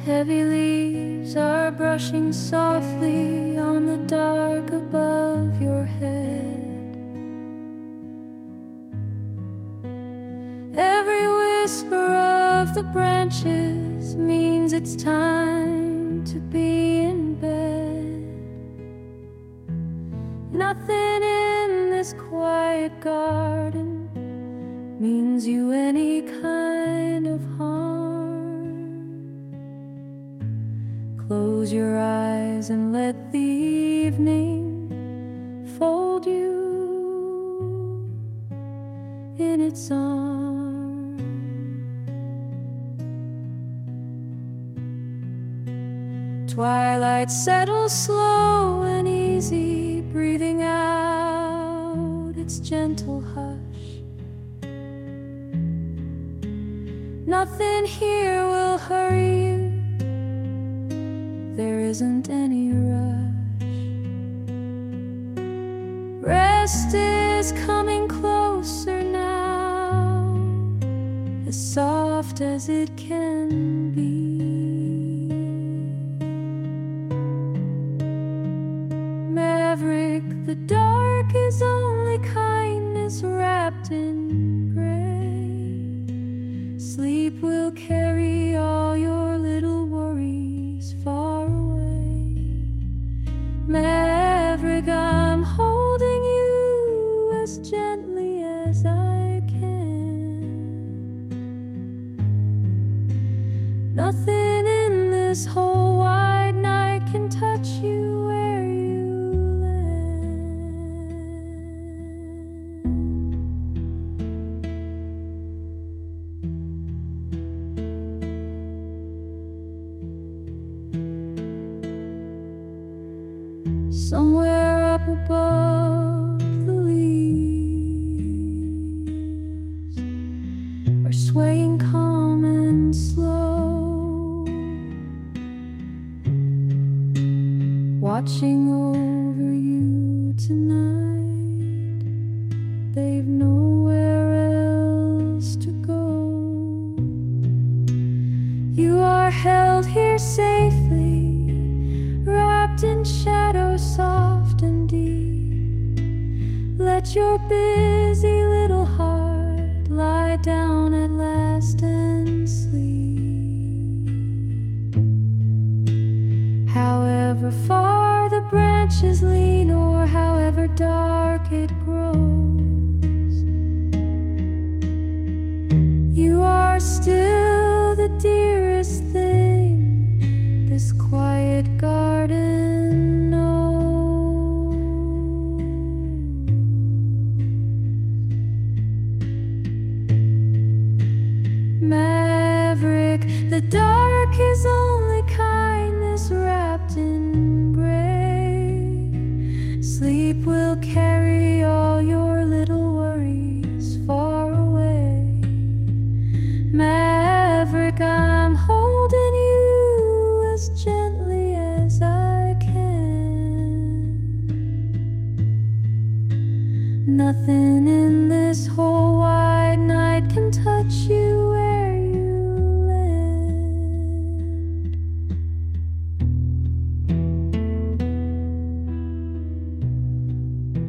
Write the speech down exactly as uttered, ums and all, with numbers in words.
Heavy leaves are brushing softly on the dark above your head. Every whisper of the branches means it's time to be in bed. Nothing in this quiet garden means you any kind of harm. Close your eyes and let the evening fold you in its arms. Twilight settles slow and easy, breathing out its gentle hush. Nothing here will hurry you, there isn't any rush. Rest is coming closer now, as soft as it can be. Maverick, the dark is only kindness wrapped in gray. Sleep will carry all your little worries far away. Maverick, I'm holding you as gently as I can. Nothing in this whole wide night can touch you where you land. Somewhere up above, the leaves are swaying calm and slow, watching over you tonight. They've nowhere else to go. You are held here safely, wrapped in shadow soft and deep. Let your busy little heart lie down at last and sleep. However far the branches lean, or however dark it grows, you are still the dearest thing this quiet garden knows. Maverick, the dark is only kindness wrapped in gray. Sleep will carry all your little worries far away. Maverick, I'm holding you as gently as I can. Nothing in this whole wide night can touch you